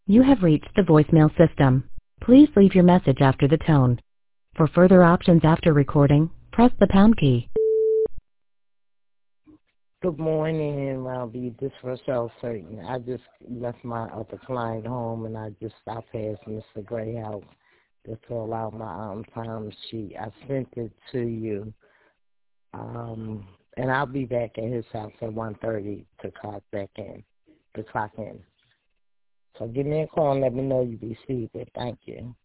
You have reached the voicemail system. Please leave your message after the tone. For further options after recording, press the pound key. Good morning, Robbie. This is Rochelle Certain. I just left my other client home, and I just stopped past Mr. Gray house to fill out my time sheet. I sent it to you, and I'll be back at his house at 1:30 to clock in. So give me a call and let me know you received it. Thank you.